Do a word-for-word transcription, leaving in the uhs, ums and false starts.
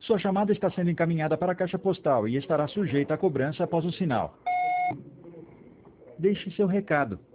Sua chamada está sendo encaminhada para a caixa postal e estará sujeita a cobrança após o sinal. Deixe seu recado.